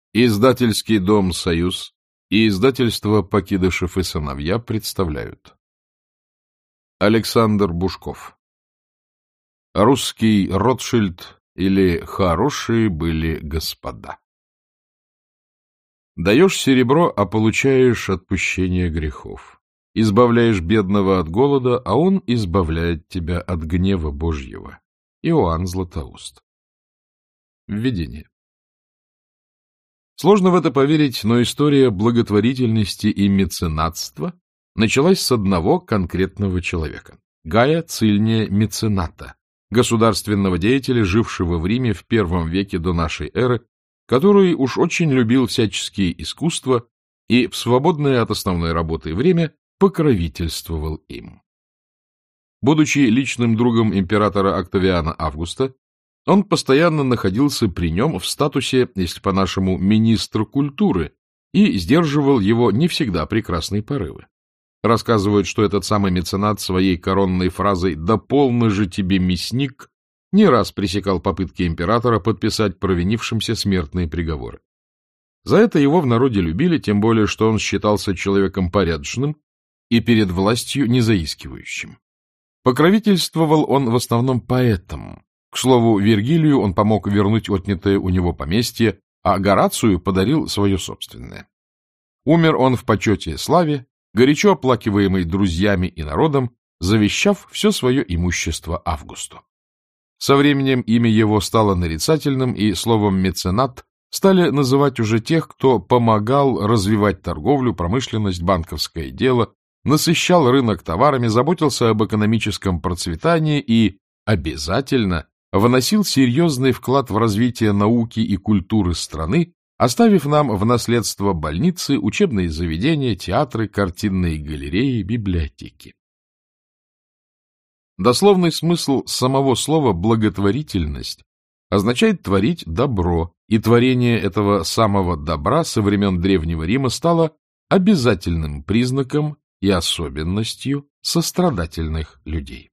Издательский дом «Союз» и издательство «Покидышев и сыновья» представляют. Александр Бушков. Русский Ротшильд или «Хорошие были господа». Даешь серебро, а получаешь отпущение грехов. Избавляешь бедного от голода, а он избавляет тебя от гнева Божьего. Иоанн Златоуст. Введение. Сложно в это поверить, но история благотворительности и меценатства началась с одного конкретного человека — Гая Цильния Мецената, государственного деятеля, жившего в Риме в I веке до нашей эры, который уж очень любил всяческие искусства и в свободное от основной работы время покровительствовал им. Будучи личным другом императора Октавиана Августа, он постоянно находился при нем в статусе, если по-нашему, министра культуры, и сдерживал его не всегда прекрасные порывы. Рассказывают, что этот самый меценат своей коронной фразой «Да полно же тебе, мясник!» не раз пресекал попытки императора подписать провинившимся смертные приговоры. За это его в народе любили, тем более, что он считался человеком порядочным и перед властью незаискивающим. Покровительствовал он в основном поэтам. К слову, Вергилию он помог вернуть отнятое у него поместье, а Горацию подарил свое собственное. Умер он в почете и славе, горячо оплакиваемый друзьями и народом, завещав все свое имущество Августу. Со временем имя его стало нарицательным, и словом «меценат» стали называть уже тех, кто помогал развивать торговлю, промышленность, банковское дело, насыщал рынок товарами, заботился об экономическом процветании и обязательно вносил серьезный вклад в развитие науки и культуры страны, оставив нам в наследство больницы, учебные заведения, театры, картинные галереи, библиотеки. Дословный смысл самого слова «благотворительность» означает творить добро, и творение этого самого добра со времен Древнего Рима стало обязательным признаком и особенностью сострадательных людей.